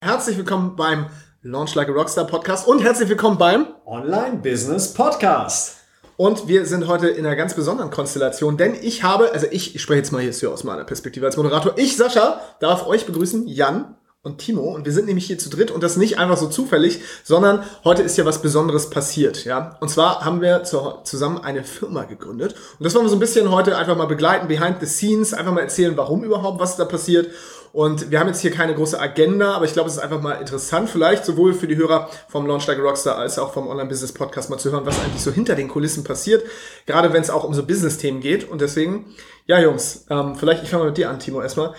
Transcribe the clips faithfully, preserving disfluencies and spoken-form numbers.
Herzlich willkommen beim Launch Like a Rockstar Podcast und herzlich willkommen beim Online Business Podcast. Und wir sind heute in einer ganz besonderen Konstellation, denn ich habe, also ich, ich spreche jetzt mal hier aus meiner Perspektive als Moderator, ich, Sascha, darf euch begrüßen, Jan und Timo, und wir sind nämlich hier zu dritt und das nicht einfach so zufällig, sondern heute ist ja was Besonderes passiert, ja. Und zwar haben wir zu, zusammen eine Firma gegründet und das wollen wir so ein bisschen heute einfach mal begleiten, behind the scenes, einfach mal erzählen, warum überhaupt, was da passiert. Und wir haben jetzt hier keine große Agenda, aber ich glaube, es ist einfach mal interessant, vielleicht sowohl für die Hörer vom Launch Like a Rockstar als auch vom Online-Business-Podcast mal zu hören, was eigentlich so hinter den Kulissen passiert, gerade wenn es auch um so Business-Themen geht. Und deswegen, ja Jungs, ähm, vielleicht, ich fange mal mit dir an, Timo, erstmal.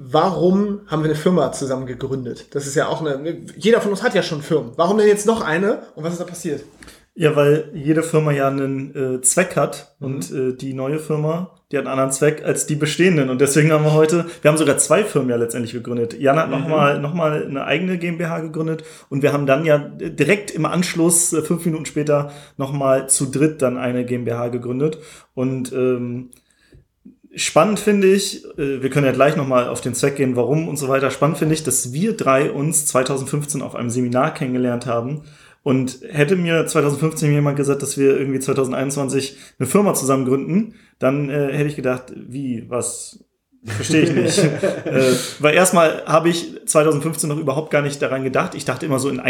Warum haben wir eine Firma zusammen gegründet? Das ist ja auch eine, jeder von uns hat ja schon Firmen. Warum denn jetzt noch eine und was ist da passiert? Ja, weil jede Firma ja einen äh, Zweck hat und mhm. äh, die neue Firma, die hat einen anderen Zweck als die bestehenden. Und deswegen haben wir heute, wir haben sogar zwei Firmen ja letztendlich gegründet. Jan hat mhm. nochmal noch mal eine eigene GmbH gegründet und wir haben dann ja direkt im Anschluss, äh, fünf Minuten später, nochmal zu dritt dann eine GmbH gegründet. Und ähm, spannend finde ich, äh, wir können ja gleich nochmal auf den Zweck gehen, warum und so weiter. Spannend finde ich, dass wir drei uns zwanzig fünfzehn auf einem Seminar kennengelernt haben. Und hätte mir zwanzig fünfzehn jemand gesagt, dass wir irgendwie zwanzig einundzwanzig eine Firma zusammen gründen, dann äh, hätte ich gedacht, wie, was, verstehe ich nicht. äh, weil erstmal habe ich zwanzig fünfzehn noch überhaupt gar nicht daran gedacht. Ich dachte immer so in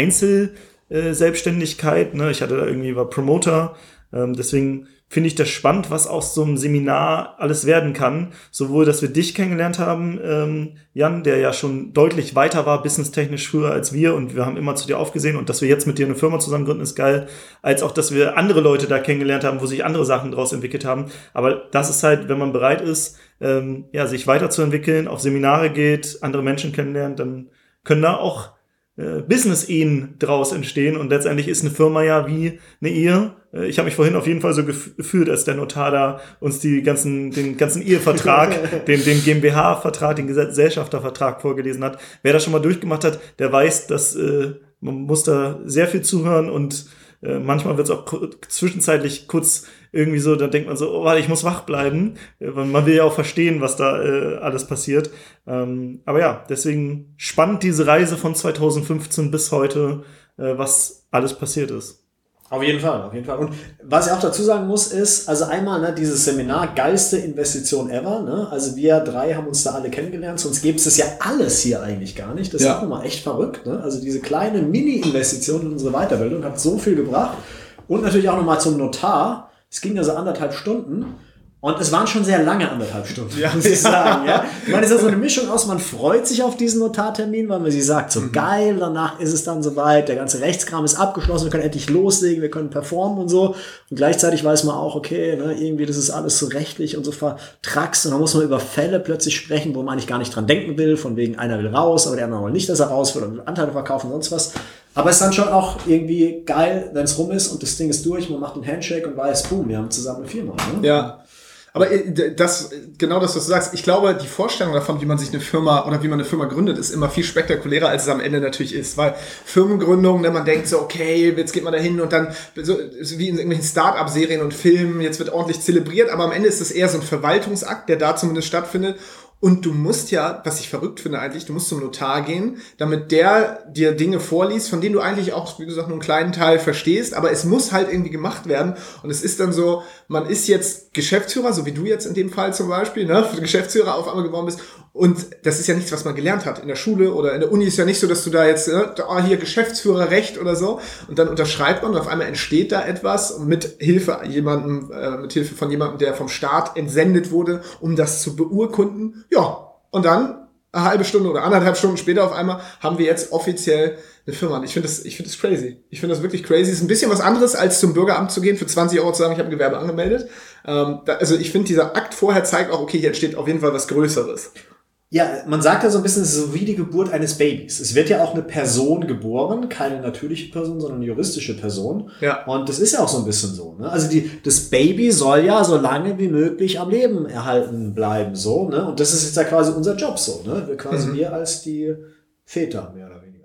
Einzelselbstständigkeit. Ne? Ich hatte da irgendwie, war Promoter. Ähm, deswegen finde ich das spannend, was aus so einem Seminar alles werden kann. Sowohl, dass wir dich kennengelernt haben, ähm, Jan, der ja schon deutlich weiter war, businesstechnisch früher als wir und wir haben immer zu dir aufgesehen und dass wir jetzt mit dir eine Firma zusammen gründen, ist geil. Als auch, dass wir andere Leute da kennengelernt haben, wo sich andere Sachen draus entwickelt haben. Aber das ist halt, wenn man bereit ist, ähm, ja, sich weiterzuentwickeln, auf Seminare geht, andere Menschen kennenlernt, dann können da auch Business-Ehen draus entstehen und letztendlich ist eine Firma ja wie eine Ehe. Ich habe mich vorhin auf jeden Fall so gefühlt, als der Notar da uns die ganzen, den ganzen Ehevertrag, den, den GmbH-Vertrag, den Gesellschaftervertrag vorgelesen hat. Wer das schon mal durchgemacht hat, der weiß, dass äh, man muss da sehr viel zuhören und äh, manchmal wird es auch k- zwischenzeitlich kurz irgendwie so, da denkt man so, oh, warte, ich muss wach bleiben. Man will ja auch verstehen, was da äh, alles passiert. Ähm, aber ja, deswegen spannend diese Reise von zwanzig fünfzehn bis heute, äh, was alles passiert ist. Auf jeden Fall, auf jeden Fall. Und was ich auch dazu sagen muss, ist, also einmal, ne, dieses Seminar, geilste Investition ever, ne? Also wir drei haben uns da alle kennengelernt, sonst gäbe es das ja alles hier eigentlich gar nicht. Das ja. ist auch nochmal echt verrückt, ne? Also diese kleine Mini-Investition in unsere Weiterbildung hat so viel gebracht. Und natürlich auch nochmal zum Notar. Es ging also anderthalb Stunden. Und es waren schon sehr lange anderthalb Stunden, ja, muss ich sagen. Ja. Ich meine, es ist ja so eine Mischung aus, man freut sich auf diesen Notartermin, weil man sich sagt, so mhm. geil, danach ist es dann soweit, der ganze Rechtskram ist abgeschlossen, wir können endlich loslegen, wir können performen und so. Und gleichzeitig weiß man auch, okay, ne, irgendwie das ist alles so rechtlich und so vertraxt. Und dann muss man über Fälle plötzlich sprechen, wo man eigentlich gar nicht dran denken will, von wegen einer will raus, aber der andere will nicht, dass er raus will und will Anteile verkaufen und sonst was. Aber es ist dann schon auch irgendwie geil, wenn es rum ist und das Ding ist durch, man macht einen Handshake und weiß, boom, wir haben zusammen eine Firma. Ne? Ja. Aber das, genau das, was du sagst, ich glaube, die Vorstellung davon, wie man sich eine Firma oder wie man eine Firma gründet, ist immer viel spektakulärer, als es am Ende natürlich ist. Weil Firmengründung, ne, man denkt so, okay, jetzt geht man da hin und dann, so, wie in irgendwelchen Start-up-Serien und Filmen, jetzt wird ordentlich zelebriert, aber am Ende ist es eher so ein Verwaltungsakt, der da zumindest stattfindet. Und du musst ja, was ich verrückt finde eigentlich, du musst zum Notar gehen, damit der dir Dinge vorliest, von denen du eigentlich auch, wie gesagt, nur einen kleinen Teil verstehst, aber es muss halt irgendwie gemacht werden. Und es ist dann so, man ist jetzt Geschäftsführer, so wie du jetzt in dem Fall zum Beispiel, ne, Geschäftsführer auf einmal geworden bist. Und das ist ja nichts, was man gelernt hat in der Schule oder in der Uni. Ist ja nicht so, dass du da jetzt, ne, oh, hier Geschäftsführerrecht oder so. Und dann unterschreibt man und auf einmal entsteht da etwas mit Hilfe jemandem, äh, mit Hilfe von jemandem, der vom Staat entsendet wurde, um das zu beurkunden. Ja, und dann eine halbe Stunde oder anderthalb Stunden später auf einmal haben wir jetzt offiziell eine Firma. Und ich finde das, ich finde das crazy. Ich finde das wirklich crazy. Es ist ein bisschen was anderes, als zum Bürgeramt zu gehen, für zwanzig Euro zu sagen, ich habe ein Gewerbe angemeldet. Ähm, da, also ich finde, dieser Akt vorher zeigt auch, okay, hier entsteht auf jeden Fall was Größeres. Ja, man sagt ja so ein bisschen, es ist so wie die Geburt eines Babys. Es wird ja auch eine Person geboren, keine natürliche Person, sondern eine juristische Person. Ja. Und das ist ja auch so ein bisschen so, ne? Also die, das Baby soll ja so lange wie möglich am Leben erhalten bleiben, so, ne? Und das ist jetzt ja quasi unser Job, so, ne? Wir quasi mhm. wir als die Väter, mehr oder weniger.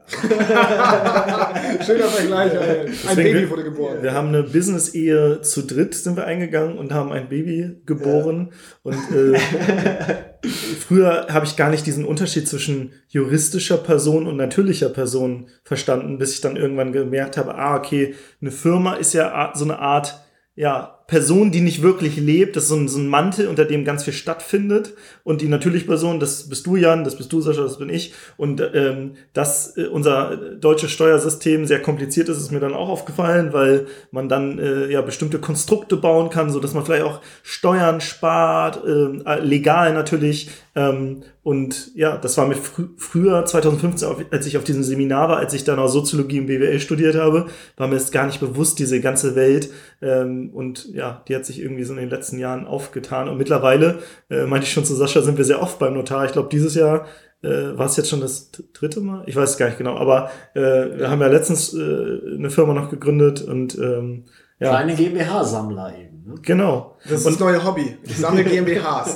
Schöner Vergleich, ey. Ein Deswegen, Baby wurde geboren. Wir haben eine Business-Ehe zu dritt sind wir eingegangen und haben ein Baby geboren. Ja. Und äh, früher habe ich gar nicht diesen Unterschied zwischen juristischer Person und natürlicher Person verstanden, bis ich dann irgendwann gemerkt habe, ah, okay, eine Firma ist ja so eine Art, ja, Person, die nicht wirklich lebt, das ist so ein, so ein Mantel, unter dem ganz viel stattfindet. Und die natürliche Person, das bist du, Jan, das bist du, Sascha, das bin ich. Und ähm, dass äh, unser deutsches Steuersystem sehr kompliziert ist, ist mir dann auch aufgefallen, weil man dann äh, ja bestimmte Konstrukte bauen kann, so dass man vielleicht auch Steuern spart, äh, legal natürlich. Ähm, und ja, das war mir fr- früher, zwanzig fünfzehn, als ich auf diesem Seminar war, als ich dann auch Soziologie und B W L studiert habe, war mir das gar nicht bewusst, diese ganze Welt. Ähm, und ja, die hat sich irgendwie so in den letzten Jahren aufgetan. Und mittlerweile, äh, meinte ich schon zu Sascha, sind wir sehr oft beim Notar. Ich glaube, dieses Jahr äh, war es jetzt schon das t- dritte Mal? Ich weiß es gar nicht genau. Aber äh, wir haben ja letztens äh, eine Firma noch gegründet und ähm, ja. Kleine GmbH-Sammler eben. Ne? Genau. Das ist und, das neue Hobby. Ich sammle GmbHs.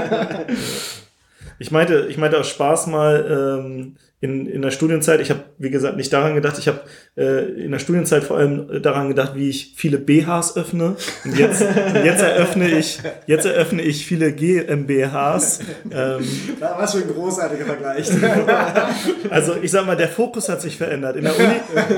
Ich meinte, ich meinte aus Spaß mal ähm, in, in der Studienzeit, ich habe, wie gesagt, nicht daran gedacht, ich habe äh, in der Studienzeit vor allem daran gedacht, wie ich viele B Hs öffne. Und jetzt, und jetzt eröffne ich, jetzt eröffne ich viele GmbHs. Ähm, Was für ein großartiger Vergleich. also ich sag mal, der Fokus hat sich verändert. In der Uni,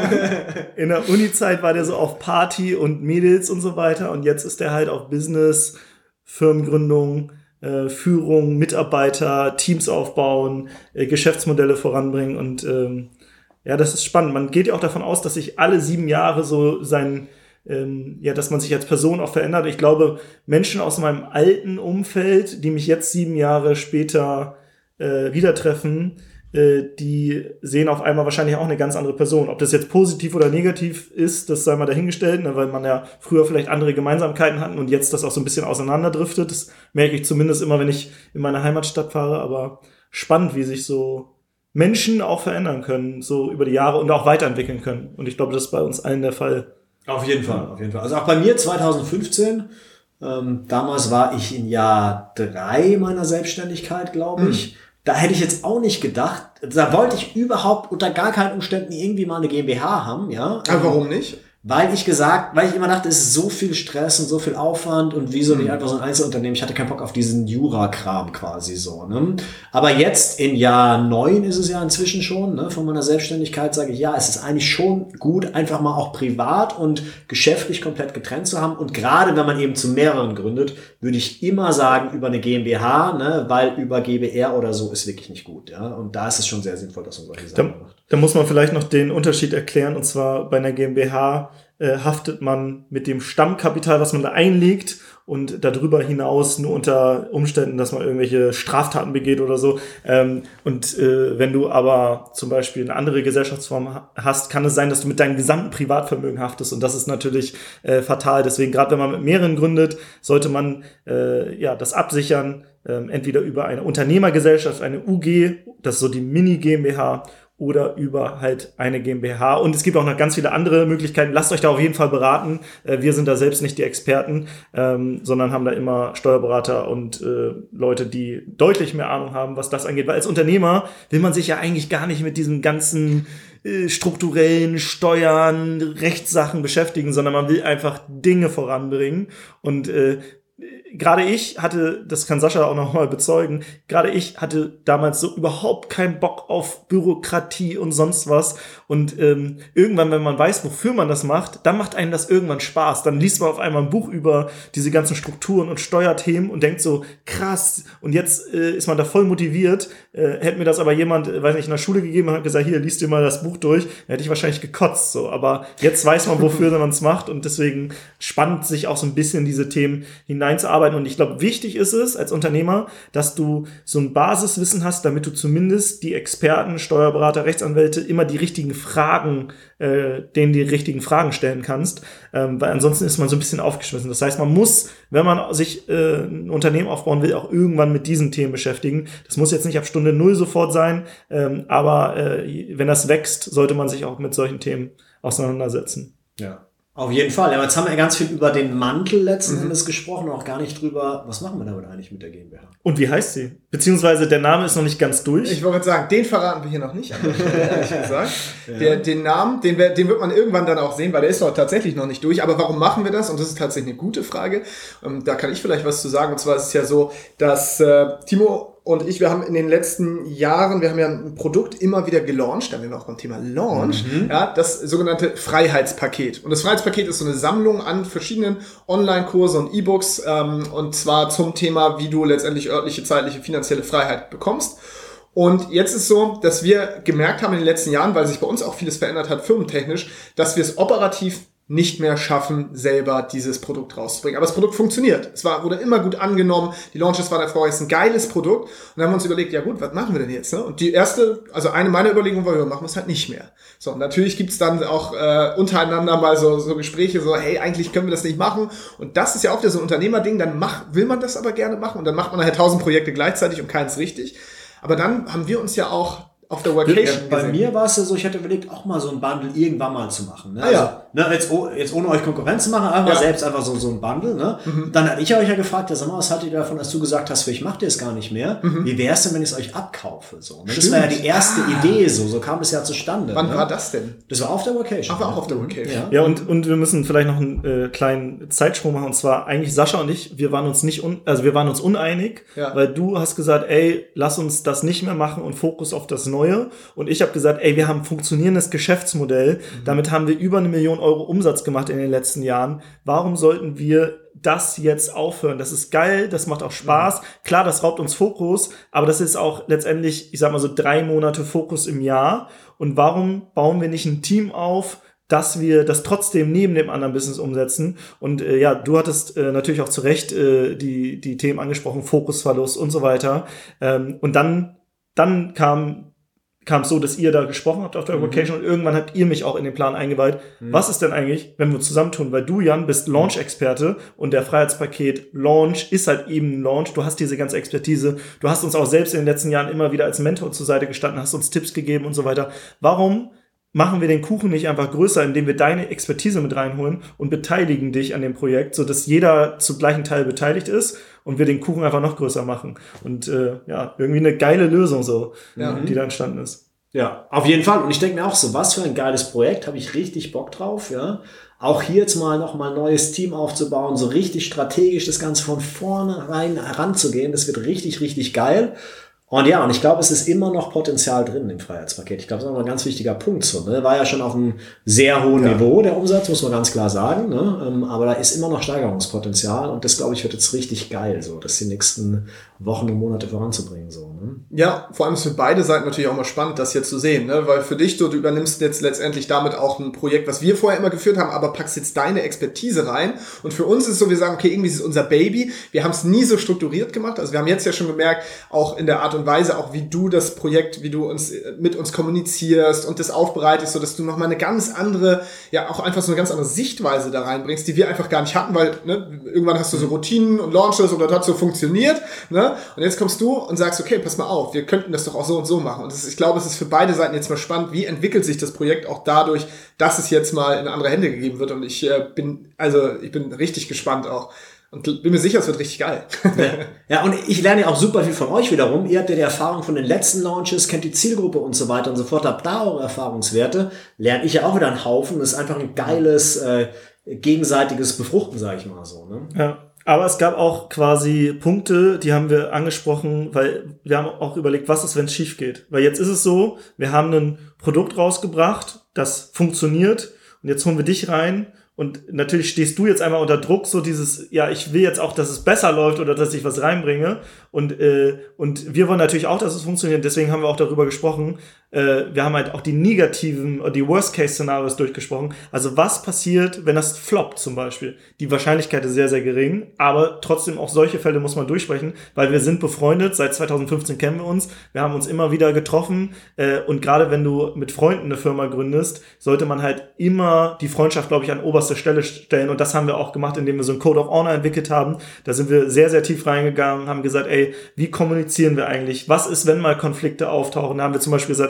in der Uni-Zeit war der so auf Party und Mädels und so weiter. Und jetzt ist der halt auf Business, Firmengründung, Äh, Führung, Mitarbeiter, Teams aufbauen, äh, Geschäftsmodelle voranbringen und ähm, ja, das ist spannend. Man geht ja auch davon aus, dass sich alle sieben Jahre so sein, ähm, ja, dass man sich als Person auch verändert. Ich glaube, Menschen aus meinem alten Umfeld, die mich jetzt sieben Jahre später äh, wieder treffen, äh, die sehen auf einmal wahrscheinlich auch eine ganz andere Person. Ob das jetzt positiv oder negativ ist, das sei mal dahingestellt, ne, weil man ja früher vielleicht andere Gemeinsamkeiten hatten und jetzt das auch so ein bisschen auseinanderdriftet. Das merke ich zumindest immer, wenn ich in meine Heimatstadt fahre. Aber spannend, wie sich so Menschen auch verändern können, so über die Jahre und auch weiterentwickeln können. Und ich glaube, das ist bei uns allen der Fall. Auf jeden Fall, auf jeden Fall. Also auch bei mir zwanzig fünfzehn, ähm, damals war ich in Jahr drei meiner Selbstständigkeit, glaube ich. Mhm. Da hätte ich jetzt auch nicht gedacht, da wollte ich überhaupt unter gar keinen Umständen irgendwie mal eine GmbH haben, ja. Aber warum nicht? Weil ich gesagt, weil ich immer dachte, es ist so viel Stress und so viel Aufwand und wieso nicht einfach so ein Einzelunternehmen? Ich hatte keinen Bock auf diesen Jura-Kram quasi so, ne? Aber jetzt in Jahr neun ist es ja inzwischen schon, ne? Von meiner Selbstständigkeit sage ich, ja, es ist eigentlich schon gut, einfach mal auch privat und geschäftlich komplett getrennt zu haben. Und gerade wenn man eben zu mehreren gründet, würde ich immer sagen, über eine GmbH, ne? Weil über G b R oder so ist wirklich nicht gut, ja? Und da ist es schon sehr sinnvoll, dass man solche Sachen da, macht. Da muss man vielleicht noch den Unterschied erklären, und zwar bei einer GmbH äh, haftet man mit dem Stammkapital, was man da einlegt, und darüber hinaus nur unter Umständen, dass man irgendwelche Straftaten begeht oder so. Ähm, und äh, wenn du aber zum Beispiel eine andere Gesellschaftsform hast, kann es sein, dass du mit deinem gesamten Privatvermögen haftest, und das ist natürlich äh, fatal. Deswegen, gerade wenn man mit mehreren gründet, sollte man äh, ja das absichern, äh, entweder über eine Unternehmergesellschaft, eine U G, das ist so die Mini-GmbH, oder über halt eine GmbH. Und es gibt auch noch ganz viele andere Möglichkeiten. Lasst euch da auf jeden Fall beraten. Wir sind da selbst nicht die Experten, ähm, sondern haben da immer Steuerberater und äh, Leute, die deutlich mehr Ahnung haben, was das angeht. Weil als Unternehmer will man sich ja eigentlich gar nicht mit diesen ganzen äh, strukturellen Steuern, Rechtssachen beschäftigen, sondern man will einfach Dinge voranbringen. Und äh, gerade ich hatte, das kann Sascha auch noch mal bezeugen, gerade ich hatte damals so überhaupt keinen Bock auf Bürokratie und sonst was. Und ähm, irgendwann, wenn man weiß, wofür man das macht, dann macht einem das irgendwann Spaß. Dann liest man auf einmal ein Buch über diese ganzen Strukturen und Steuerthemen und denkt so, krass, und jetzt äh, ist man da voll motiviert. Äh, hätte mir das aber jemand, äh, weiß nicht, in der Schule gegeben und hat gesagt, hier, liest dir mal das Buch durch, dann hätte ich wahrscheinlich gekotzt. So. Aber jetzt weiß man, wofür man es macht, und deswegen spannend, sich auch so ein bisschen in diese Themen hineinzuarbeiten. Und ich glaube, wichtig ist es als Unternehmer, dass du so ein Basiswissen hast, damit du zumindest die Experten, Steuerberater, Rechtsanwälte immer die richtigen Fragen, äh, denen die richtigen Fragen stellen kannst, ähm, weil ansonsten ist man so ein bisschen aufgeschmissen. Das heißt, man muss, wenn man sich äh, ein Unternehmen aufbauen will, auch irgendwann mit diesen Themen beschäftigen. Das muss jetzt nicht ab Stunde null sofort sein, ähm, aber äh, wenn das wächst, sollte man sich auch mit solchen Themen auseinandersetzen. Ja. Auf jeden Fall. Ja, jetzt haben wir ganz viel über den Mantel letzten mhm. Endes gesprochen, auch gar nicht drüber, was machen wir damit eigentlich mit der GmbH? Und wie heißt sie? Beziehungsweise der Name ist noch nicht ganz durch. Ich wollte gerade sagen, den verraten wir hier noch nicht, ehrlich gesagt. Ja. Der, den Namen, den, den wird man irgendwann dann auch sehen, weil der ist doch tatsächlich noch nicht durch. Aber warum machen wir das? Und das ist tatsächlich eine gute Frage. Ähm, da kann ich vielleicht was zu sagen. Und zwar ist es ja so, dass äh, Timo und ich, wir haben in den letzten Jahren, wir haben ja ein Produkt immer wieder gelauncht, da haben wir auch beim Thema Launch, mhm. ja, das sogenannte Freiheitspaket. Und das Freiheitspaket ist so eine Sammlung an verschiedenen Online-Kurse und E-Books, ähm, und zwar zum Thema, wie du letztendlich örtliche, zeitliche, finanzielle Freiheit bekommst. Und jetzt ist so, dass wir gemerkt haben in den letzten Jahren, weil sich bei uns auch vieles verändert hat, firmentechnisch, dass wir es operativ nicht mehr schaffen, selber dieses Produkt rauszubringen. Aber das Produkt funktioniert. Es war, wurde immer gut angenommen. Die Launches waren erfolgreich. Es ist ein geiles Produkt. Und dann haben wir uns überlegt, ja gut, was machen wir denn jetzt? Ne? Und die erste, also eine meiner Überlegungen war, wir machen es halt nicht mehr. So, und natürlich gibt's dann auch äh, untereinander mal so, so Gespräche, so, hey, eigentlich können wir das nicht machen. Und das ist ja auch wieder so ein Unternehmerding. Dann mach, will man das aber gerne machen. Und dann macht man halt tausend Projekte gleichzeitig und keins richtig. Aber dann haben wir uns ja auch auf der Vacation ja, bei gesehen. Mir war es ja so, ich hatte überlegt, auch mal so ein Bundle irgendwann mal zu machen. Ne? Ah, ja. Also, ne, jetzt, jetzt ohne euch Konkurrenz zu machen, einfach ja. selbst einfach so, so ein Bundle. Ne? Mhm. Dann hatte ich euch ja gefragt, ja, sag mal, was haltet ihr davon, dass du gesagt hast, ich mache das gar nicht mehr. Mhm. Wie wäre es denn, wenn ich es euch abkaufe? So, ne? Das war ja die erste ah. Idee, so, so kam es ja zustande. Wann ne? war das denn? Das war auf der Vacation. Ach, war auch auf der Vacation. Ja, ja und, und wir müssen vielleicht noch einen äh, kleinen Zeitsprung machen. Und zwar eigentlich Sascha und ich, wir waren uns nicht, un, also wir waren uns uneinig, ja. weil du hast gesagt, ey, lass uns das nicht mehr machen und Fokus auf das Neue. Und ich Ich habe gesagt, ey, wir haben ein funktionierendes Geschäftsmodell. Mhm. Damit haben wir über eine Million Euro Umsatz gemacht in den letzten Jahren. Warum sollten wir das jetzt aufhören? Das ist geil, das macht auch Spaß. Mhm. Klar, das raubt uns Fokus, aber das ist auch letztendlich, ich sag mal so drei Monate Fokus im Jahr. Und warum bauen wir nicht ein Team auf, dass wir das trotzdem neben dem anderen Business umsetzen? Und äh, ja, du hattest äh, natürlich auch zu Recht äh, die, die Themen angesprochen, Fokusverlust und so weiter. Ähm, und dann, dann kam kam es so, dass ihr da gesprochen habt auf der Vacation mhm. und irgendwann habt ihr mich auch in den Plan eingeweiht. Mhm. Was ist denn eigentlich, wenn wir uns zusammentun? Weil du, Jan, bist Launch-Experte und der Freiheitspaket Launch ist halt eben ein Launch. Du hast diese ganze Expertise. Du hast uns auch selbst in den letzten Jahren immer wieder als Mentor zur Seite gestanden, hast uns Tipps gegeben und so weiter. Warum machen wir den Kuchen nicht einfach größer, indem wir deine Expertise mit reinholen und beteiligen dich an dem Projekt, sodass jeder zu gleichen Teil beteiligt ist und wir den Kuchen einfach noch größer machen. Und äh, ja, irgendwie eine geile Lösung so, ja. die da entstanden ist. Ja, auf jeden Fall. Und ich denke mir auch so, was für ein geiles Projekt, habe ich richtig Bock drauf, ja. Auch hier jetzt mal nochmal ein neues Team aufzubauen, so richtig strategisch das Ganze von vornherein heranzugehen, das wird richtig, richtig geil. Und ja, und ich glaube, es ist immer noch Potenzial drin im Freiheitspaket. Ich glaube, das ist auch ein ganz wichtiger Punkt. So, ne? War ja schon auf einem sehr hohen ja. Niveau, der Umsatz, muss man ganz klar sagen. Ne? Aber da ist immer noch Steigerungspotenzial. Und das, glaube ich, wird jetzt richtig geil, so das die nächsten Wochen und Monate voranzubringen. So, ne? Ja, vor allem ist für beide Seiten natürlich auch mal spannend, das hier zu sehen. Ne? Weil für dich, du, du übernimmst jetzt letztendlich damit auch ein Projekt, was wir vorher immer geführt haben, aber packst jetzt deine Expertise rein. Und für uns ist es so, wir sagen, okay, irgendwie ist es unser Baby. Wir haben es nie so strukturiert gemacht. Also wir haben jetzt ja schon gemerkt, auch in der Art und Weise, auch wie du das Projekt, wie du uns mit uns kommunizierst und das aufbereitest, so dass du nochmal eine ganz andere, ja auch einfach so eine ganz andere Sichtweise da reinbringst, die wir einfach gar nicht hatten, weil ne, irgendwann hast du so Routinen und Launches und das hat so funktioniert, ne? Und jetzt kommst du und sagst, okay, pass mal auf, wir könnten das doch auch so und so machen. Und das ist, ich glaube, es ist für beide Seiten jetzt mal spannend, wie entwickelt sich das Projekt auch dadurch, dass es jetzt mal in andere Hände gegeben wird. Und ich äh, bin, also ich bin richtig gespannt auch. Und bin mir sicher, es wird richtig geil. Ja. ja, und ich lerne ja auch super viel von euch wiederum. Ihr habt ja die Erfahrung von den letzten Launches, kennt die Zielgruppe und so weiter und so fort, habt da eure Erfahrungswerte. Lerne ich ja auch wieder einen Haufen. Das ist einfach ein geiles, äh, gegenseitiges Befruchten, sage ich mal so. Ne? Ja, aber es gab auch quasi Punkte, die haben wir angesprochen, weil wir haben auch überlegt, was ist, wenn es schief geht. Weil jetzt ist es so, wir haben ein Produkt rausgebracht, das funktioniert und jetzt holen wir dich rein. Und natürlich stehst du jetzt einmal unter Druck, so dieses, ja, ich will jetzt auch, dass es besser läuft oder dass ich was reinbringe. Und äh, und wir wollen natürlich auch, dass es funktioniert. Deswegen haben wir auch darüber gesprochen. Äh, wir haben halt auch die negativen, die Worst-Case-Szenarios durchgesprochen. Also was passiert, wenn das floppt zum Beispiel? Die Wahrscheinlichkeit ist sehr, sehr gering. Aber trotzdem auch solche Fälle muss man durchsprechen, weil wir sind befreundet. Seit zwanzig fünfzehn kennen wir uns. Wir haben uns immer wieder getroffen. Äh, und gerade wenn du mit Freunden eine Firma gründest, sollte man halt immer die Freundschaft, glaube ich, an oberster Stelle stellen. Und das haben wir auch gemacht, indem wir so ein Code of Honor entwickelt haben. Da sind wir sehr, sehr tief reingegangen, haben gesagt, ey, wie kommunizieren wir eigentlich? Was ist, wenn mal Konflikte auftauchen? Da haben wir zum Beispiel gesagt,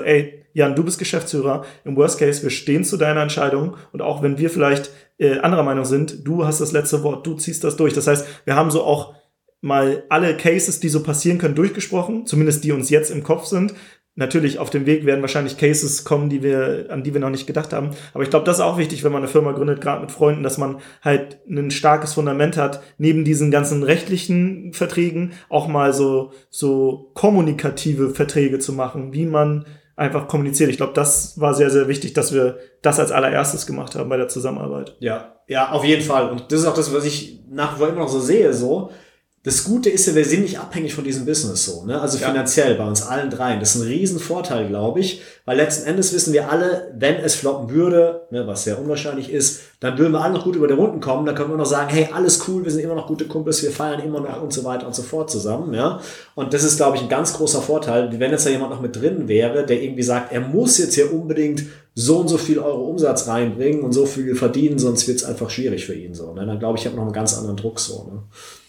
ey, Jan, du bist Geschäftsführer, im Worst Case, wir stehen zu deiner Entscheidung und auch wenn wir vielleicht äh, anderer Meinung sind, du hast das letzte Wort, du ziehst das durch. Das heißt, wir haben so auch mal alle Cases, die so passieren können, durchgesprochen, zumindest die uns jetzt im Kopf sind. Natürlich, auf dem Weg werden wahrscheinlich Cases kommen, die wir, an die wir noch nicht gedacht haben. Aber ich glaube, das ist auch wichtig, wenn man eine Firma gründet, gerade mit Freunden, dass man halt ein starkes Fundament hat, neben diesen ganzen rechtlichen Verträgen auch mal so, so kommunikative Verträge zu machen, wie man einfach kommuniziert. Ich glaube, das war sehr, sehr wichtig, dass wir das als allererstes gemacht haben bei der Zusammenarbeit. Ja, ja, auf jeden Fall. Und das ist auch das, was ich nach wie vor immer noch so sehe, so. Das Gute ist ja, wir sind nicht abhängig von diesem Business so, ne? Also finanziell bei uns allen dreien. Das ist ein Riesenvorteil, glaube ich, weil letzten Endes wissen wir alle, wenn es floppen würde, ne, was sehr unwahrscheinlich ist, dann würden wir alle noch gut über die Runden kommen. Dann können wir noch sagen, hey, alles cool, wir sind immer noch gute Kumpels, wir feiern immer noch und so weiter und so fort zusammen, ja. Und das ist, glaube ich, ein ganz großer Vorteil. Wenn jetzt da jemand noch mit drin wäre, der irgendwie sagt, er muss jetzt hier unbedingt so und so viel Euro Umsatz reinbringen und so viel verdienen, sonst wird es einfach schwierig für ihn so, ne? Dann glaube ich, ich habe noch einen ganz anderen Druck so, ne?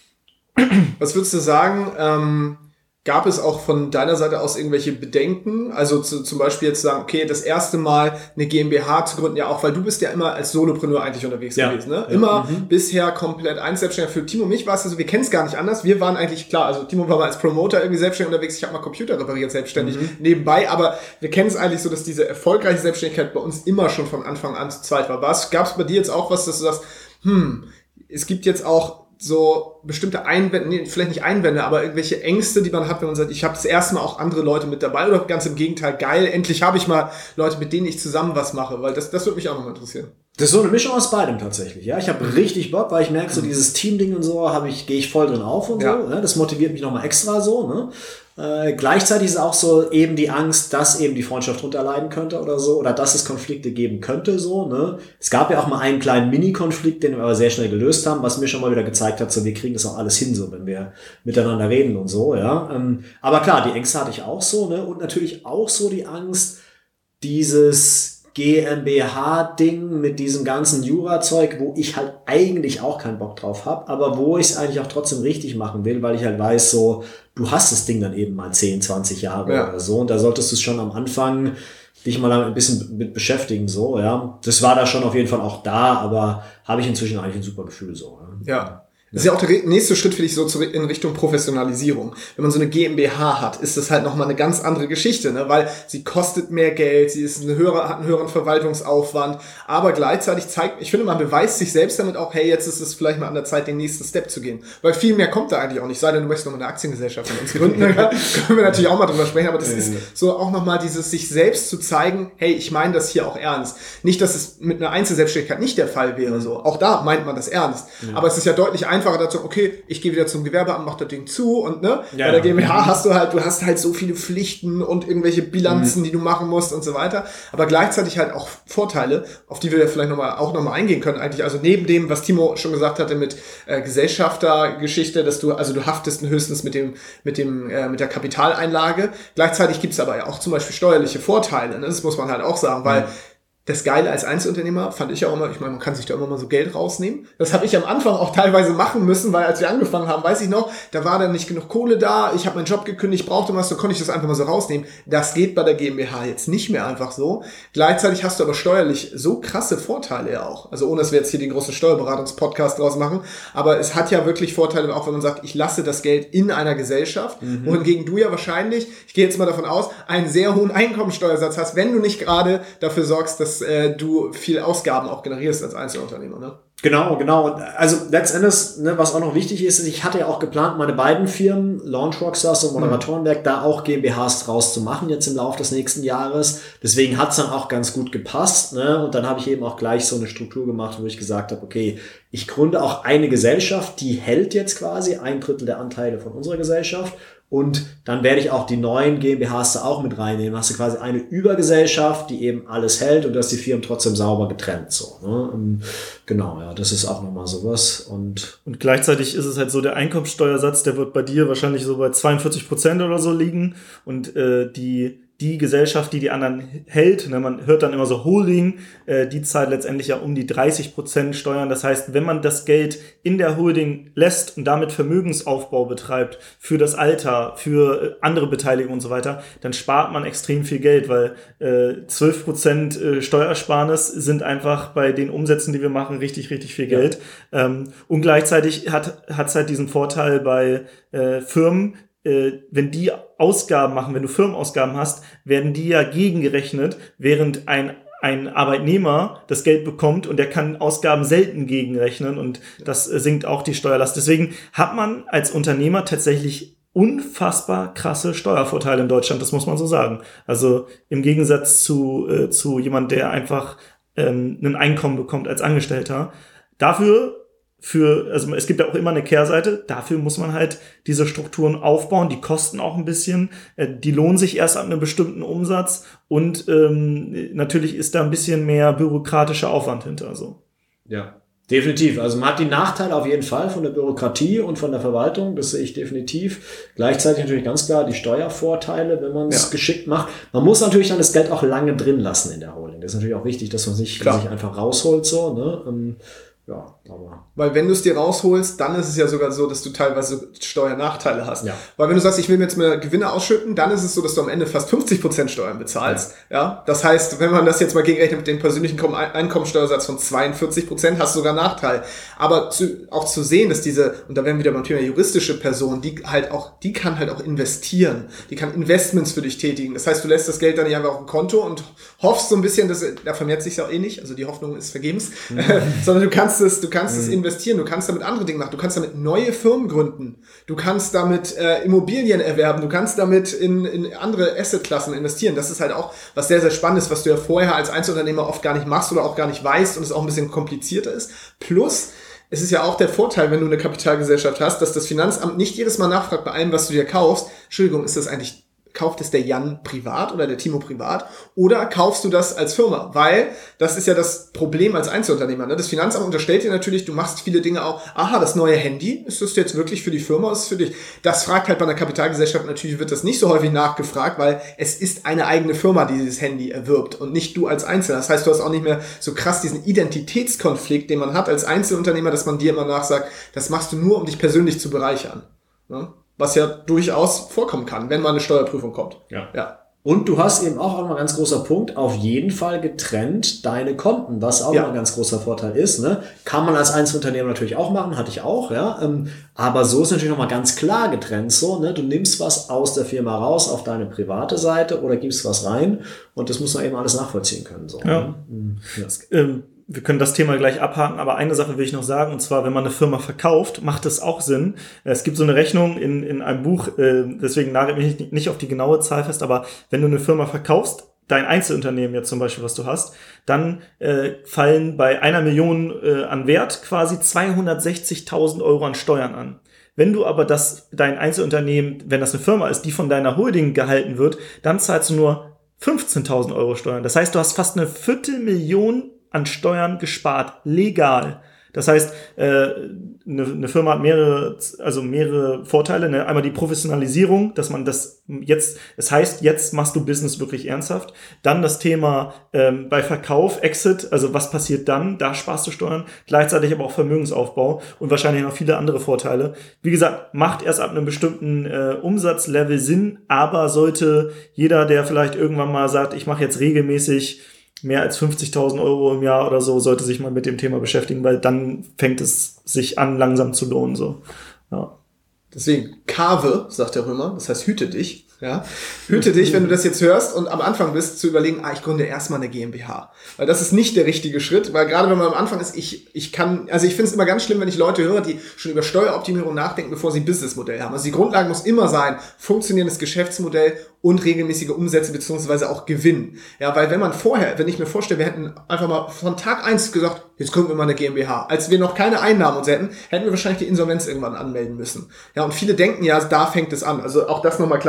Was würdest du sagen, ähm, gab es auch von deiner Seite aus irgendwelche Bedenken? Also zu, zum Beispiel jetzt sagen, okay, das erste Mal eine GmbH zu gründen, ja auch, weil du bist ja immer als Solopreneur eigentlich unterwegs ja. gewesen, ne? Ja. Immer mhm. bisher komplett einzelständig. Für Timo und mich war es so, wir kennen es gar nicht anders. Wir waren eigentlich, klar, also Timo war mal als Promoter irgendwie selbstständig unterwegs. Ich habe mal Computer repariert selbstständig mhm. nebenbei, aber wir kennen es eigentlich so, dass diese erfolgreiche Selbstständigkeit bei uns immer schon von Anfang an zu zweit war. Was gab es bei dir jetzt auch was, dass du sagst, hm, es gibt jetzt auch so bestimmte Einwände, nee, vielleicht nicht Einwände, aber irgendwelche Ängste, die man hat, wenn man sagt, ich habe das erste Mal auch andere Leute mit dabei oder ganz im Gegenteil, geil, endlich habe ich mal Leute, mit denen ich zusammen was mache, weil das, das würde mich auch nochmal interessieren. Das ist so eine Mischung aus beidem tatsächlich, ja. Ich habe richtig Bock, weil ich merke, so dieses Teamding und so, habe ich, gehe ich voll drin auf und ja. so, ne? Das motiviert mich nochmal extra so, ne? Äh, gleichzeitig ist auch so eben die Angst, dass eben die Freundschaft drunter leiden könnte oder so, oder dass es Konflikte geben könnte, so, ne? Es gab ja auch mal einen kleinen Mini-Konflikt, den wir aber sehr schnell gelöst haben, was mir schon mal wieder gezeigt hat, so, wir kriegen das auch alles hin, so, wenn wir miteinander reden und so, ja. Ähm, aber klar, die Ängste hatte ich auch so, ne? Und natürlich auch so die Angst, dieses GmbH-Ding mit diesem ganzen Jura-Zeug, wo ich halt eigentlich auch keinen Bock drauf habe, aber wo ich es eigentlich auch trotzdem richtig machen will, weil ich halt weiß, so, du hast das Ding dann eben mal zehn, zwanzig Jahre ja. oder so, und da solltest du es schon am Anfang dich mal ein bisschen mit beschäftigen, so, ja. Das war da schon auf jeden Fall auch da, aber habe ich inzwischen eigentlich ein super Gefühl, so. Ja. ja. Das ist ja auch der nächste Schritt, finde ich, so zurück in Richtung Professionalisierung. Wenn man so eine GmbH hat, ist das halt nochmal eine ganz andere Geschichte, ne? Weil sie kostet mehr Geld, sie ist eine höhere, hat einen höheren Verwaltungsaufwand, aber gleichzeitig zeigt, ich finde, man beweist sich selbst damit auch, hey, jetzt ist es vielleicht mal an der Zeit, den nächsten Step zu gehen. Weil viel mehr kommt da eigentlich auch nicht. Sei denn, du möchtest nochmal eine Aktiengesellschaft von uns gründen, dann können wir natürlich auch mal drüber sprechen, aber das ist so auch nochmal dieses, sich selbst zu zeigen, hey, ich meine das hier auch ernst. Nicht, dass es mit einer Einzelselbstständigkeit nicht der Fall wäre, so. Auch da meint man das ernst. Ja. Aber es ist ja deutlich einfacher, einfacher dazu, okay, ich gehe wieder zum Gewerbeamt, mach das Ding zu und ne, ja, bei der GmbH hast du halt, du hast halt so viele Pflichten und irgendwelche Bilanzen, mhm. die du machen musst und so weiter, aber gleichzeitig halt auch Vorteile, auf die wir ja vielleicht noch mal, auch nochmal eingehen können eigentlich, also neben dem, was Timo schon gesagt hatte mit äh, Gesellschaftergeschichte, dass du, also du haftest höchstens mit dem, mit dem, äh, mit der Kapitaleinlage, gleichzeitig gibt's aber ja auch zum Beispiel steuerliche Vorteile, ne? Das muss man halt auch sagen, weil mhm. das Geile als Einzelunternehmer fand ich auch immer, ich meine, man kann sich da immer mal so Geld rausnehmen. Das habe ich am Anfang auch teilweise machen müssen, weil als wir angefangen haben, weiß ich noch, da war dann nicht genug Kohle da, ich habe meinen Job gekündigt, brauchte was, so konnte ich das einfach mal so rausnehmen. Das geht bei der GmbH jetzt nicht mehr einfach so. Gleichzeitig hast du aber steuerlich so krasse Vorteile ja auch. Also ohne, dass wir jetzt hier den großen Steuerberatungspodcast draus machen, aber es hat ja wirklich Vorteile, auch wenn man sagt, ich lasse das Geld in einer Gesellschaft, mhm. wohingegen du ja wahrscheinlich, ich gehe jetzt mal davon aus, einen sehr hohen Einkommensteuersatz hast, wenn du nicht gerade dafür sorgst, dass dass äh, du viel Ausgaben auch generierst als Einzelunternehmer, ne? Genau, genau. Und also letztendlich, ne, was auch noch wichtig ist, ist, ich hatte ja auch geplant, meine beiden Firmen, Launch Rockstars und Moderatorenwerk, mhm. da auch GmbHs draus zu machen, jetzt im Laufe des nächsten Jahres. Deswegen hat's dann auch ganz gut gepasst, ne? Und dann habe ich eben auch gleich so eine Struktur gemacht, wo ich gesagt habe, okay, ich gründe auch eine Gesellschaft, die hält jetzt quasi ein Drittel der Anteile von unserer Gesellschaft. Und dann werde ich auch die neuen GmbHs da auch mit reinnehmen. Hast du quasi eine Übergesellschaft, die eben alles hält und dass die Firmen trotzdem sauber getrennt so. Ne? Und genau, ja, das ist auch nochmal sowas. Und, und gleichzeitig ist es halt so, der Einkommensteuersatz, der wird bei dir wahrscheinlich so bei zweiundvierzig Prozent oder so liegen. Und äh, die die Gesellschaft, die die anderen hält, ne, man hört dann immer so Holding, äh, die zahlt letztendlich ja um die dreißig Prozent Steuern. Das heißt, wenn man das Geld in der Holding lässt und damit Vermögensaufbau betreibt für das Alter, für äh, andere Beteiligungen und so weiter, dann spart man extrem viel Geld, weil äh, zwölf Prozent äh, Steuersparnis sind einfach bei den Umsätzen, die wir machen, richtig, richtig viel Geld. Ja. Ähm, und gleichzeitig hat es halt diesen Vorteil bei äh, Firmen, äh, wenn die Ausgaben machen, wenn du Firmenausgaben hast, werden die ja gegengerechnet, während ein ein Arbeitnehmer das Geld bekommt und der kann Ausgaben selten gegenrechnen und das äh, sinkt auch die Steuerlast. Deswegen hat man als Unternehmer tatsächlich unfassbar krasse Steuervorteile in Deutschland, das muss man so sagen. Also im Gegensatz zu äh, zu jemand, der einfach ähm, ein Einkommen bekommt als Angestellter. Dafür Für, also es gibt ja auch immer eine Kehrseite, dafür muss man halt diese Strukturen aufbauen, die kosten auch ein bisschen, die lohnen sich erst ab einem bestimmten Umsatz und ähm, natürlich ist da ein bisschen mehr bürokratischer Aufwand hinter. So. Ja, definitiv. Also man hat die Nachteile auf jeden Fall von der Bürokratie und von der Verwaltung, das sehe ich definitiv. Gleichzeitig natürlich ganz klar die Steuervorteile, wenn man es ja. geschickt macht. Man muss natürlich dann das Geld auch lange drin lassen in der Holding. Das ist natürlich auch wichtig, dass man sich, sich einfach rausholt so, ne? Ähm, Ja, aber. Weil wenn du es dir rausholst, dann ist es ja sogar so, dass du teilweise Steuernachteile hast. Ja. Weil wenn du sagst, ich will mir jetzt mehr Gewinne ausschütten, dann ist es so, dass du am Ende fast fünfzig Prozent Steuern bezahlst. Ja. ja. Das heißt, wenn man das jetzt mal gegenrechnet mit dem persönlichen Einkommensteuersatz von zweiundvierzig Prozent, hast du sogar Nachteil. Aber zu, auch zu sehen, dass diese, und da wären wir wieder beim Thema juristische Person, die halt auch, die kann halt auch investieren. Die kann Investments für dich tätigen. Das heißt, du lässt das Geld dann nicht einfach auf dem Konto und hoffst so ein bisschen, dass, da vermehrt sich auch eh nicht, also die Hoffnung ist vergebens, mhm. sondern du kannst es, du kannst mhm. es investieren, du kannst damit andere Dinge machen, du kannst damit neue Firmen gründen, du kannst damit äh, Immobilien erwerben, du kannst damit in, in andere Assetklassen investieren. Das ist halt auch was sehr, sehr Spannendes, was du ja vorher als Einzelunternehmer oft gar nicht machst oder auch gar nicht weißt und es auch ein bisschen komplizierter ist. Plus, es ist ja auch der Vorteil, wenn du eine Kapitalgesellschaft hast, dass das Finanzamt nicht jedes Mal nachfragt bei allem, was du dir kaufst. Entschuldigung, ist das eigentlich kauft es der Jan privat oder der Timo privat oder kaufst du das als Firma? Weil das ist ja das Problem als Einzelunternehmer. Ne? Das Finanzamt unterstellt dir natürlich, du machst viele Dinge auch, aha, das neue Handy, ist das jetzt wirklich für die Firma, ist es für dich? Das fragt halt bei einer Kapitalgesellschaft, natürlich wird das nicht so häufig nachgefragt, weil es ist eine eigene Firma, die dieses Handy erwirbt und nicht du als Einzelner. Das heißt, du hast auch nicht mehr so krass diesen Identitätskonflikt, den man hat als Einzelunternehmer, dass man dir immer nachsagt, das machst du nur, um dich persönlich zu bereichern. Ne? Was ja durchaus vorkommen kann, wenn mal eine Steuerprüfung kommt. Ja. ja. Und du hast eben auch ein ganz großer Punkt, auf jeden Fall getrennt deine Konten, was auch ja. ein ganz großer Vorteil ist. Ne? Kann man als Einzelunternehmer natürlich auch machen, hatte ich auch, ja. Ähm, aber so ist natürlich nochmal ganz klar getrennt so, ne? Du nimmst was aus der Firma raus auf deine private Seite oder gibst was rein und das muss man eben alles nachvollziehen können. So, ja. Ne? Mhm. ja. Das, ähm Wir können das Thema gleich abhaken, aber eine Sache will ich noch sagen, und zwar, wenn man eine Firma verkauft, macht es auch Sinn. Es gibt so eine Rechnung in, in einem Buch, äh, deswegen nagelt mich nicht auf die genaue Zahl fest, aber wenn du eine Firma verkaufst, dein Einzelunternehmen jetzt zum Beispiel, was du hast, dann äh, fallen bei einer Million äh, an Wert quasi zweihundertsechzigtausend Euro an Steuern an. Wenn du aber das, dein Einzelunternehmen, wenn das eine Firma ist, die von deiner Holding gehalten wird, dann zahlst du nur fünfzehntausend Euro Steuern. Das heißt, du hast fast eine Viertelmillion an Steuern gespart, legal. Das heißt, äh, eine, eine Firma hat mehrere, also mehrere Vorteile. Ne? Einmal die Professionalisierung, dass man das jetzt, es heißt, jetzt machst du Business wirklich ernsthaft. Dann das Thema ähm, bei Verkauf, Exit, also was passiert dann? Da sparst du Steuern. Gleichzeitig aber auch Vermögensaufbau und wahrscheinlich noch viele andere Vorteile. Wie gesagt, macht erst ab einem bestimmten äh, Umsatzlevel Sinn, aber sollte jeder, der vielleicht irgendwann mal sagt, ich mache jetzt regelmäßig mehr als fünfzigtausend Euro im Jahr oder so, sollte sich mal mit dem Thema beschäftigen, weil dann fängt es sich an, langsam zu lohnen. So. Ja. Deswegen, Kave, sagt der Römer, das heißt hüte dich. Ja, hüte dich, wenn du das jetzt hörst und am Anfang bist, zu überlegen, ah, ich gründe erstmal eine GmbH. Weil das ist nicht der richtige Schritt, weil gerade wenn man am Anfang ist, ich ich kann, also ich finde es immer ganz schlimm, wenn ich Leute höre, die schon über Steueroptimierung nachdenken, bevor sie ein Businessmodell haben. Also die Grundlage muss immer sein, funktionierendes Geschäftsmodell und regelmäßige Umsätze beziehungsweise auch Gewinn. Ja, weil wenn man vorher, wenn ich mir vorstelle, wir hätten einfach mal von Tag eins gesagt, jetzt gründen wir mal eine GmbH. Als wir noch keine Einnahmen uns hätten, hätten wir wahrscheinlich die Insolvenz irgendwann anmelden müssen. Ja, und viele denken ja, da fängt es an. Also auch das nochmal klar zu machen,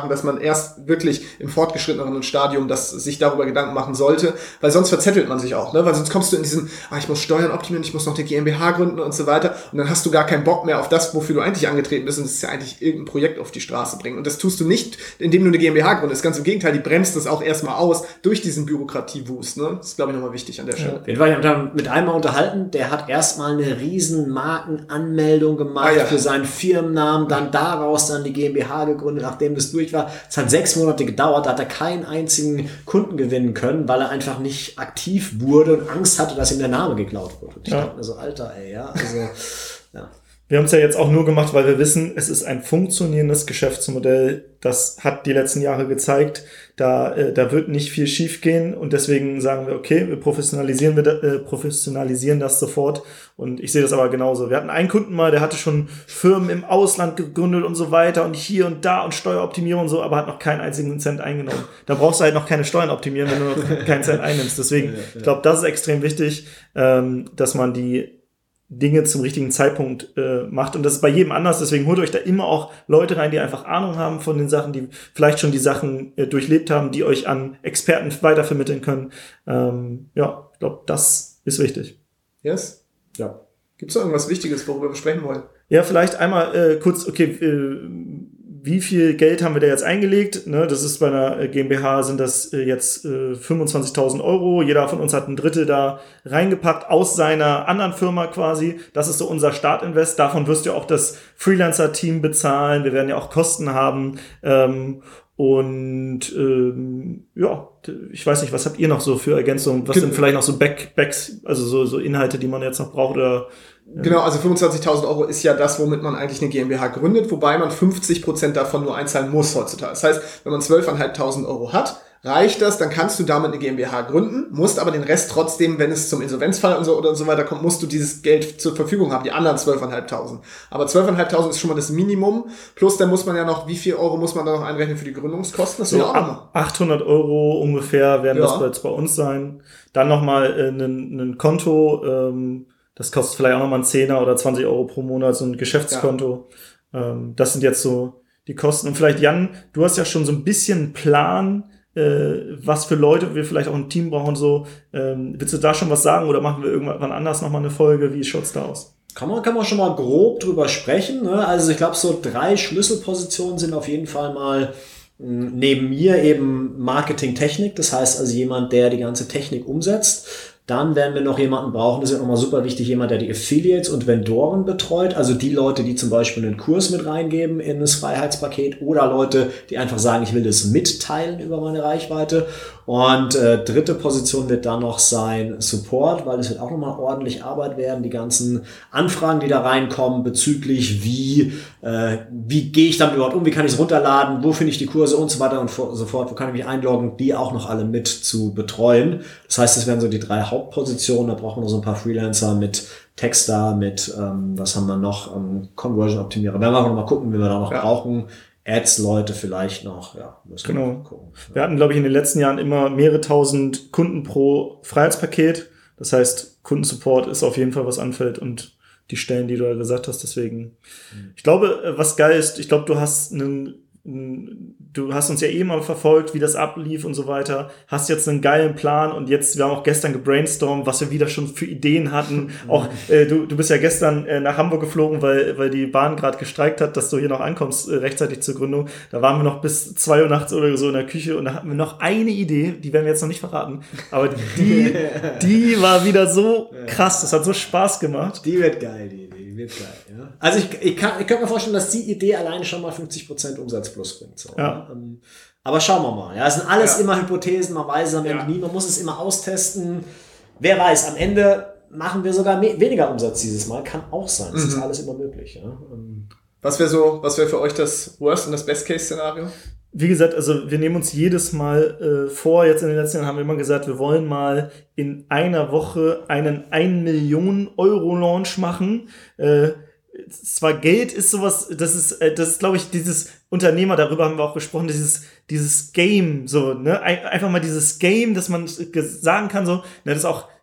machen, dass man erst wirklich im fortgeschritteneren Stadium das sich darüber Gedanken machen sollte, weil sonst verzettelt man sich auch, ne? Weil sonst kommst du in diesen, ah, ich muss Steuern optimieren, ich muss noch eine GmbH gründen und so weiter und dann hast du gar keinen Bock mehr auf das, wofür du eigentlich angetreten bist und das ist ja eigentlich irgendein Projekt auf die Straße bringen. Und das tust du nicht, indem du eine GmbH gründest. Ganz im Gegenteil, die bremst das auch erstmal aus durch diesen Bürokratiewust, ne? Das ist, glaube ich, nochmal wichtig an der Stelle. Ja. Ich habe mich mit einem mal unterhalten, der hat erstmal eine riesen Markenanmeldung gemacht ah, ja. für seinen Firmennamen, dann daraus dann die GmbH gegründet, nachdem das durch war. Es hat sechs Monate gedauert, da hat er keinen einzigen Kunden gewinnen können, weil er einfach nicht aktiv wurde und Angst hatte, dass ihm der Name geklaut wurde. Und ich ja. dachte mir so, Alter, ey, ja, also, ja. Wir haben es ja jetzt auch nur gemacht, weil wir wissen, es ist ein funktionierendes Geschäftsmodell. Das hat die letzten Jahre gezeigt. Da, äh, da wird nicht viel schief gehen und deswegen sagen wir, okay, wir professionalisieren, wir, äh, professionalisieren das sofort. Und ich sehe das aber genauso. Wir hatten einen Kunden mal, der hatte schon Firmen im Ausland gegründet und so weiter und hier und da und Steueroptimierung und so, aber hat noch keinen einzigen Cent eingenommen. Da brauchst du halt noch keine Steuern optimieren, wenn du noch keinen Cent einnimmst. Deswegen, ich glaube, das ist extrem wichtig, ähm, dass man die Dinge zum richtigen Zeitpunkt äh, macht. Und das ist bei jedem anders. Deswegen holt euch da immer auch Leute rein, die einfach Ahnung haben von den Sachen, die vielleicht schon die Sachen äh, durchlebt haben, die euch an Experten weitervermitteln können. Ähm, ja, ich glaube, das ist wichtig. Yes? Ja. Gibt es noch irgendwas Wichtiges, worüber wir sprechen wollen? Ja, vielleicht einmal äh, kurz, okay, äh, wie viel Geld haben wir da jetzt eingelegt? Ne, das ist bei einer GmbH sind das äh, jetzt äh, fünfundzwanzigtausend Euro. Jeder von uns hat ein Drittel da reingepackt aus seiner anderen Firma quasi. Das ist so unser Startinvest. Davon wirst du auch das Freelancer-Team bezahlen. Wir werden ja auch Kosten haben. Ähm, und ähm, ja, ich weiß nicht, was habt ihr noch so für Ergänzungen? Was sind vielleicht noch so Back, Backs, also so, so Inhalte, die man jetzt noch braucht? Oder Genau, also fünfundzwanzigtausend Euro ist ja das, womit man eigentlich eine GmbH gründet, wobei man fünfzig Prozent davon nur einzahlen muss heutzutage. Das heißt, wenn man zwölftausendfünfhundert Euro hat, reicht das, dann kannst du damit eine GmbH gründen, musst aber den Rest trotzdem, wenn es zum Insolvenzfall und so oder so weiter kommt, musst du dieses Geld zur Verfügung haben, die anderen zwölftausendfünfhundert. Aber zwölftausendfünfhundert ist schon mal das Minimum, plus dann muss man ja noch, wie viel Euro muss man da noch einrechnen für die Gründungskosten? Das so ja auch achthundert Euro ungefähr werden ja. das jetzt bei uns sein. Dann nochmal äh, ein, ein Konto, ähm, das kostet vielleicht auch nochmal einen Zehner oder zwanzig Euro pro Monat, so ein Geschäftskonto. Ja. Ähm, das sind jetzt so die Kosten. Und vielleicht, Jan, du hast ja schon so ein bisschen einen Plan, äh, was für Leute wir vielleicht auch ein Team brauchen. So, ähm, willst du da schon was sagen oder machen wir irgendwann anders nochmal eine Folge? Wie schaut's da aus? Kann man, kann man schon mal grob drüber sprechen. Ne? Also ich glaube, so drei Schlüsselpositionen sind auf jeden Fall mal mh, neben mir eben Marketing-Technik. Das heißt also jemand, der die ganze Technik umsetzt. Dann werden wir noch jemanden brauchen, das ist nochmal super wichtig, jemand, der die Affiliates und Vendoren betreut, also die Leute, die zum Beispiel einen Kurs mit reingeben in das Freiheitspaket oder Leute, die einfach sagen, ich will das mitteilen über meine Reichweite. Und äh, dritte Position wird dann noch sein Support, weil es wird auch nochmal ordentlich Arbeit werden, die ganzen Anfragen, die da reinkommen bezüglich wie, äh, wie gehe ich damit überhaupt um, wie kann ich es runterladen, wo finde ich die Kurse und so weiter und so fort, wo kann ich mich einloggen, die auch noch alle mit zu betreuen. Das heißt, es werden so die drei Hauptpositionen, da brauchen wir noch so ein paar Freelancer mit Texter, mit, ähm, was haben wir noch, ähm, Conversion-Optimierer. Werden wir auch noch mal gucken, wie wir da noch ja. brauchen. Ads-Leute vielleicht noch, ja. Müssen genau. wir mal gucken. Wir hatten, glaube ich, in den letzten Jahren immer mehrere tausend Kunden pro Freiheitspaket. Das heißt, Kundensupport ist auf jeden Fall, was anfällt und die Stellen, die du da gesagt hast. Deswegen, mhm. ich glaube, was geil ist, ich glaube, du hast einen Du hast uns ja eh mal verfolgt, wie das ablief und so weiter. Hast jetzt einen geilen Plan und jetzt, wir haben auch gestern gebrainstormt, was wir wieder schon für Ideen hatten. Auch äh, du, du bist ja gestern äh, nach Hamburg geflogen, weil, weil die Bahn gerade gestreikt hat, dass du hier noch ankommst, äh, rechtzeitig zur Gründung. Da waren wir noch bis zwei Uhr nachts oder so in der Küche und da hatten wir noch eine Idee, die werden wir jetzt noch nicht verraten. Aber die, die war wieder so krass, das hat so Spaß gemacht. Die wird geil, die Idee. Wird geil, ja. Also ich, ich, kann, ich könnte mir vorstellen, dass die Idee alleine schon mal fünfzig Prozent Umsatz plus bringt. So, ja. ne? Aber schauen wir mal. Ja, es sind alles ja. immer Hypothesen, man weiß es am Ende ja. nie, man muss es immer austesten. Wer weiß, am Ende machen wir sogar mehr, weniger Umsatz dieses Mal, kann auch sein. Das mhm. ist alles immer möglich. Ja. Was wäre so, was wäre für euch das Worst- und das Best-Case-Szenario? Wie gesagt, also wir nehmen uns jedes Mal äh, vor, jetzt in den letzten Jahren haben wir immer gesagt, wir wollen mal in einer Woche einen ein Million Euro Launch machen. Äh, zwar Geld ist sowas, das ist, äh, das ist glaube ich dieses Unternehmer, darüber haben wir auch gesprochen, dieses dieses Game, so, ne, Ein, einfach mal dieses Game, dass man sagen kann, so, ne, das ist auch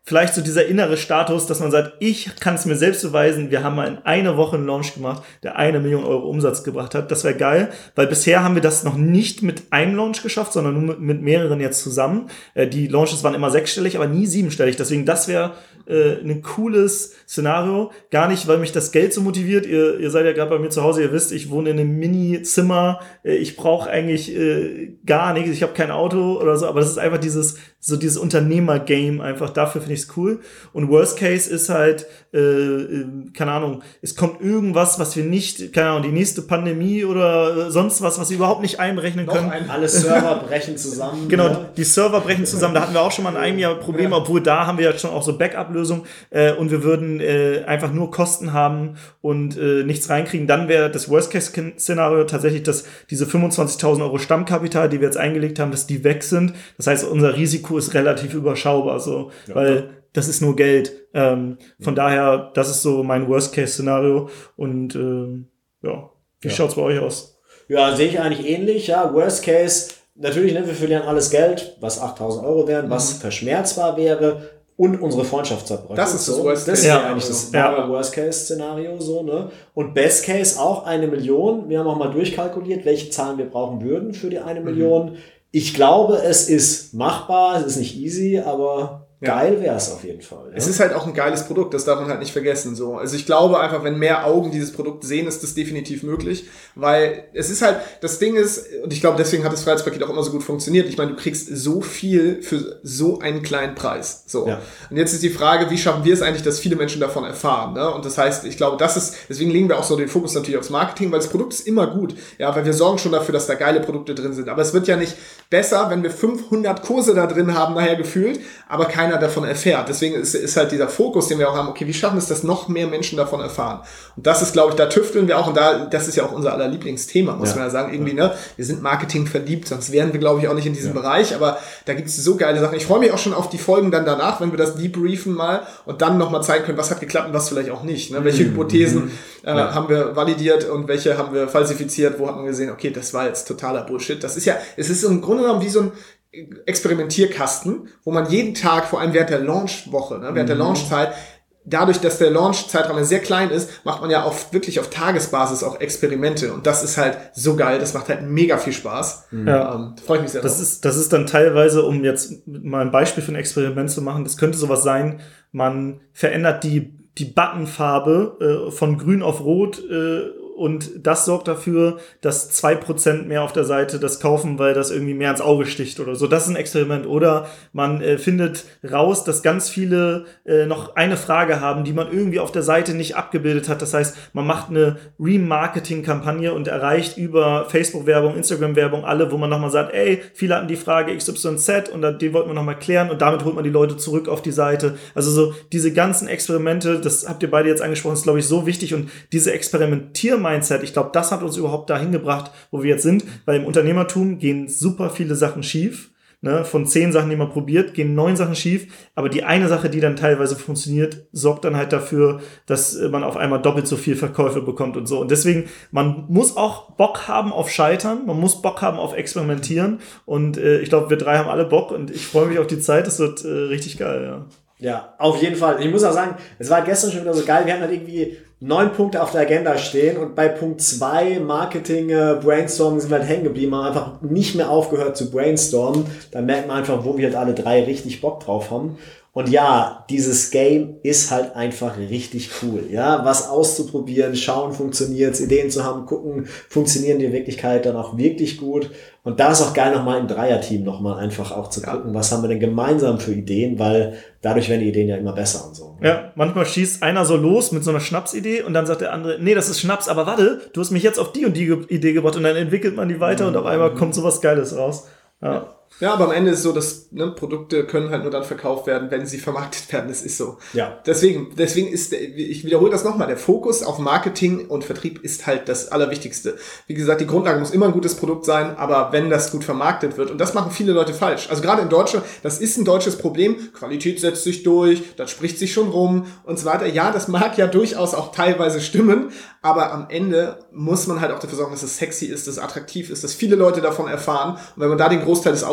vielleicht so dieser innere Status, dass man sagt, ich kann es mir selbst beweisen, wir haben mal in einer Woche einen Launch gemacht, der eine Million Euro Umsatz gebracht hat. Das wäre geil, weil bisher haben wir das noch nicht mit einem Launch geschafft, sondern nur mit, mit mehreren jetzt zusammen. Äh, die Launches waren immer sechsstellig, aber nie siebenstellig. Deswegen, das wäre äh, ein cooles Szenario. Gar nicht, weil mich das Geld so motiviert. Ihr, ihr seid ja gerade bei mir zu Hause, ihr wisst, ich wohne in einem Mini-Zimmer. Äh, ich brauche eigentlich äh, gar nichts. Ich habe kein Auto oder so, aber das ist einfach dieses so dieses Unternehmer-Game einfach. Dafür finde ich es cool. Und Worst Case ist halt, äh, äh, keine Ahnung, es kommt irgendwas, was wir nicht, keine Ahnung, die nächste Pandemie oder sonst was, was wir überhaupt nicht einberechnen Noch können. ein, alle Server brechen zusammen. Genau, ne? die Server brechen zusammen. Da hatten wir auch schon mal in einem Jahr Probleme, obwohl da haben wir ja schon auch so Backup-Lösungen äh, und wir würden äh, einfach nur Kosten haben und äh, nichts reinkriegen. Dann wäre das Worst-Case-Szenario tatsächlich, dass diese fünfundzwanzigtausend Euro Stammkapital, die wir jetzt eingelegt haben, dass die weg sind. Das heißt, unser Risiko ist relativ überschaubar, so, ja, weil ja. das ist nur Geld. Ähm, von ja. daher, das ist so mein Worst-Case-Szenario und ähm, ja, wie ja. schaut's bei euch aus? Ja, sehe ich eigentlich ähnlich, ja, Worst Case, natürlich, ne, wir verlieren alles Geld, was achttausend Euro wären, mhm. was verschmerzbar wäre und unsere Freundschaft zerbrechen. Das ist das so. Worst Case. Das ist ja, ja eigentlich das ja. wahre Worst Case Szenario, so, ne? Und Best Case auch eine Million. Wir haben auch mal durchkalkuliert, welche Zahlen wir brauchen würden für die eine mhm. Million. Ich glaube, es ist machbar, es ist nicht easy, aber ja. geil wäre es auf jeden Fall. Ja? Es ist halt auch ein geiles Produkt, das darf man halt nicht vergessen. So. Also ich glaube einfach, wenn mehr Augen dieses Produkt sehen, ist das definitiv möglich, weil es ist halt, das Ding ist, und ich glaube, deswegen hat das Freiheitspaket auch immer so gut funktioniert, ich meine, du kriegst so viel für so einen kleinen Preis. So. Ja. Und jetzt ist die Frage, wie schaffen wir es eigentlich, dass viele Menschen davon erfahren? Ne? Und das heißt, ich glaube, das ist, deswegen legen wir auch so den Fokus natürlich aufs Marketing, weil das Produkt ist immer gut, ja, weil wir sorgen schon dafür, dass da geile Produkte drin sind. Aber es wird ja nicht besser, wenn wir fünfhundert Kurse da drin haben, nachher gefühlt, aber keiner davon erfährt. Deswegen ist, ist halt dieser Fokus, den wir auch haben, okay, wie schaffen wir es, dass noch mehr Menschen davon erfahren? Und das ist, glaube ich, da tüfteln wir auch, und da, das ist ja auch unser aller Lieblingsthema, muss ja. man ja sagen, irgendwie, ne, wir sind Marketing verliebt, sonst wären wir, glaube ich, auch nicht in diesem ja. Bereich, aber da gibt es so geile Sachen. Ich freue mich auch schon auf die Folgen dann danach, wenn wir das debriefen mal und dann nochmal zeigen können, was hat geklappt und was vielleicht auch nicht, ne? Welche mhm. Hypothesen äh, ja. haben wir validiert und welche haben wir falsifiziert, wo hat man gesehen, okay, das war jetzt totaler Bullshit. Das ist ja, es ist im Grunde genommen wie so ein Experimentierkasten, wo man jeden Tag, vor allem während der Launchwoche, ne, während mhm. der Launchzeit, dadurch, dass der Launchzeitraum sehr klein ist, macht man ja auf, wirklich auf Tagesbasis auch Experimente. Und das ist halt so geil, das macht halt mega viel Spaß. Ja. Ähm, freue ich mich sehr das drauf. Ist, das ist dann teilweise, um jetzt mal ein Beispiel für ein Experiment zu machen, das könnte sowas sein, man verändert die, die Buttonfarbe äh, von grün auf rot äh, und das sorgt dafür, dass zwei Prozent mehr auf der Seite das kaufen, weil das irgendwie mehr ins Auge sticht oder so. Das ist ein Experiment. Oder man äh, findet raus, dass ganz viele äh, noch eine Frage haben, die man irgendwie auf der Seite nicht abgebildet hat. Das heißt, man macht eine Remarketing-Kampagne und erreicht über Facebook-Werbung, Instagram-Werbung alle, wo man nochmal sagt, ey, viele hatten die Frage X Y Z und den wollten wir nochmal klären und damit holt man die Leute zurück auf die Seite. Also so diese ganzen Experimente, das habt ihr beide jetzt angesprochen, ist, glaube ich, so wichtig. Und diese Experimentier Mindset, ich glaube, das hat uns überhaupt dahin gebracht, wo wir jetzt sind, weil im Unternehmertum gehen super viele Sachen schief. Ne? Von zehn Sachen, die man probiert, gehen neun Sachen schief, aber die eine Sache, die dann teilweise funktioniert, sorgt dann halt dafür, dass man auf einmal doppelt so viel Verkäufe bekommt und so. Und deswegen, man muss auch Bock haben auf Scheitern, man muss Bock haben auf Experimentieren und äh, ich glaube, wir drei haben alle Bock und ich freue mich auf die Zeit, das wird äh, richtig geil, ja. Ja, auf jeden Fall. Ich muss auch sagen, es war gestern schon wieder so geil. Wir hatten halt irgendwie neun Punkte auf der Agenda stehen und bei Punkt zwei, Marketing, äh, Brainstorming, sind wir halt hängen geblieben, haben einfach nicht mehr aufgehört zu brainstormen. Da merkt man einfach, wo wir halt alle drei richtig Bock drauf haben. Und ja, dieses Game ist halt einfach richtig cool, ja, was auszuprobieren, schauen, funktioniert's, Ideen zu haben, gucken, funktionieren die in Wirklichkeit dann auch wirklich gut. Und da ist auch geil, nochmal im Dreierteam nochmal einfach auch zu gucken, ja. was haben wir denn gemeinsam für Ideen, weil dadurch werden die Ideen ja immer besser und so. Ja, manchmal schießt einer so los mit so einer Schnapsidee und dann sagt der andere, nee, das ist Schnaps, aber warte, du hast mich jetzt auf die und die Idee gebracht und dann entwickelt man die weiter mhm. und auf einmal kommt sowas Geiles raus. Ja. Ja. Ja, aber am Ende ist es so, dass ne, Produkte können halt nur dann verkauft werden, wenn sie vermarktet werden. Das ist so. Ja. Deswegen, deswegen ist, ich wiederhole das nochmal, der Fokus auf Marketing und Vertrieb ist halt das Allerwichtigste. Wie gesagt, die Grundlage muss immer ein gutes Produkt sein, aber wenn das gut vermarktet wird, und das machen viele Leute falsch. Also gerade in Deutschland, das ist ein deutsches Problem, Qualität setzt sich durch, das spricht sich schon rum und so weiter. Ja, das mag ja durchaus auch teilweise stimmen, aber am Ende muss man halt auch dafür sorgen, dass es sexy ist, dass es attraktiv ist, dass viele Leute davon erfahren. Und wenn man da den Großteil des Aufwands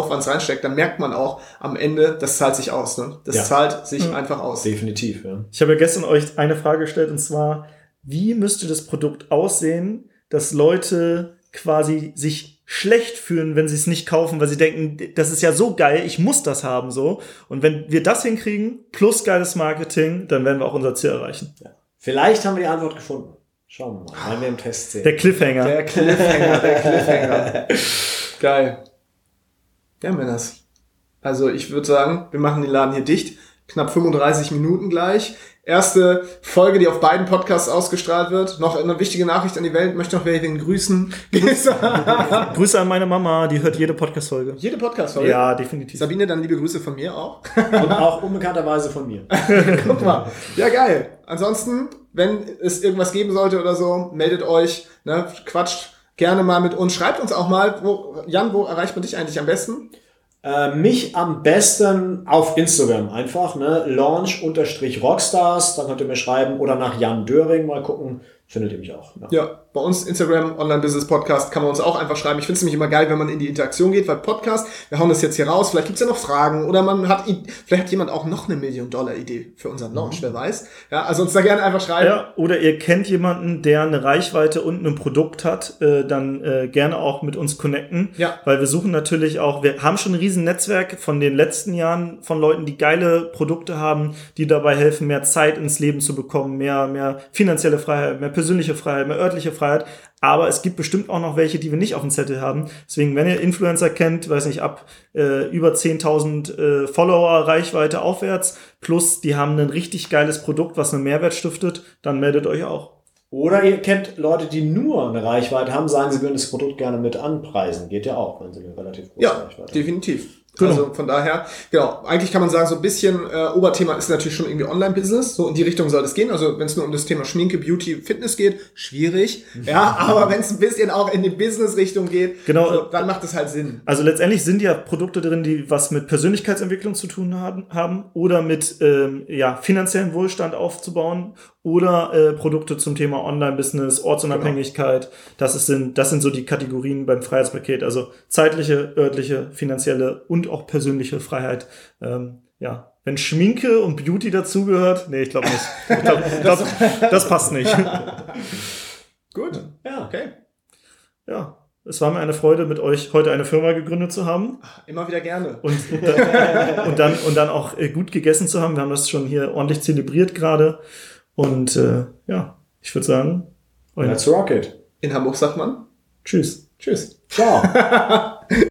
Aufwands reinsteckt, dann merkt man auch am Ende, das zahlt sich aus. Ne? Das Ja. zahlt sich Mhm. einfach aus. Definitiv, ja. Ich habe ja gestern euch eine Frage gestellt, und zwar, wie müsste das Produkt aussehen, dass Leute quasi sich schlecht fühlen, wenn sie es nicht kaufen, weil sie denken, das ist ja so geil, ich muss das haben, so. Und wenn wir das hinkriegen, plus geiles Marketing, dann werden wir auch unser Ziel erreichen. Ja. Vielleicht haben wir die Antwort gefunden. Schauen wir mal, wenn wir im Test sehen. Der Cliffhanger. Der Cliffhanger, der Cliffhanger. Geil. Ja, Männers. Also ich würde sagen, wir machen den Laden hier dicht. Knapp fünfunddreißig Minuten gleich. Erste Folge, die auf beiden Podcasts ausgestrahlt wird. Noch eine wichtige Nachricht an die Welt. Möchte noch wen grüßen. Grüße an meine Mama, die hört jede Podcast-Folge. Jede Podcast-Folge? Ja, definitiv. Sabine, dann liebe Grüße von mir auch. Und auch unbekannterweise von mir. Guck mal. Ja, geil. Ansonsten, wenn es irgendwas geben sollte oder so, meldet euch, ne, quatscht gerne mal mit uns. Schreibt uns auch mal, wo, Jan, wo erreicht man dich eigentlich am besten? Äh, mich am besten auf Instagram einfach, ne, launch-rockstars, dann könnt ihr mir schreiben, oder nach Jan Döring mal gucken, findet ihr mich auch. Ja. Ja, bei uns Instagram, Online-Business-Podcast, kann man uns auch einfach schreiben. Ich finde es nämlich immer geil, wenn man in die Interaktion geht, weil Podcast, wir hauen das jetzt hier raus, vielleicht gibt's ja noch Fragen oder man hat, vielleicht hat jemand auch noch eine Million-Dollar-Idee für unseren Launch, mhm. wer weiß. Ja, also uns da gerne einfach schreiben. Ja, oder ihr kennt jemanden, der eine Reichweite und ein Produkt hat, äh, dann äh, gerne auch mit uns connecten. Ja. Weil wir suchen natürlich auch, wir haben schon ein riesen Netzwerk von den letzten Jahren von Leuten, die geile Produkte haben, die dabei helfen, mehr Zeit ins Leben zu bekommen, mehr, mehr finanzielle Freiheit, mehr persönliche Freiheit, mehr örtliche Freiheit. Aber es gibt bestimmt auch noch welche, die wir nicht auf dem Zettel haben. Deswegen, wenn ihr Influencer kennt, weiß nicht, ab äh, über zehntausend äh, Follower Reichweite aufwärts, plus die haben ein richtig geiles Produkt, was einen Mehrwert stiftet, dann meldet euch auch. Oder ihr kennt Leute, die nur eine Reichweite haben, sagen, sie würden das Produkt gerne mit anpreisen. Geht ja auch, wenn sie eine relativ große Ja, Reichweite haben. definitiv. Genau. Also von daher, genau, eigentlich kann man sagen, so ein bisschen äh, Oberthema ist natürlich schon irgendwie Online-Business, so in die Richtung soll es gehen, also wenn es nur um das Thema Schminke, Beauty, Fitness geht, schwierig, ja, aber wenn es ein bisschen auch in die Business-Richtung geht, Genau. so, dann macht es halt Sinn. Also letztendlich sind ja Produkte drin, die was mit Persönlichkeitsentwicklung zu tun haben, haben oder mit ähm, ja, finanziellen Wohlstand aufzubauen oder äh, Produkte zum Thema Online-Business, Ortsunabhängigkeit. Genau. Das ist, sind, das sind so die Kategorien beim Freiheitspaket. Also zeitliche, örtliche, finanzielle und auch persönliche Freiheit. Ähm, ja, wenn Schminke und Beauty dazugehört, nee, ich glaube nicht. Ich glaube, das, das passt nicht. Gut, Ja. okay. Ja, es war mir eine Freude, mit euch heute eine Firma gegründet zu haben. Immer wieder gerne. Und, und, dann, und, dann, und dann auch äh, gut gegessen zu haben. Wir haben das schon hier ordentlich zelebriert gerade. Und äh, ja, ich würde sagen, Let's rock it. In Hamburg sagt man tschüss. Tschüss. Ciao.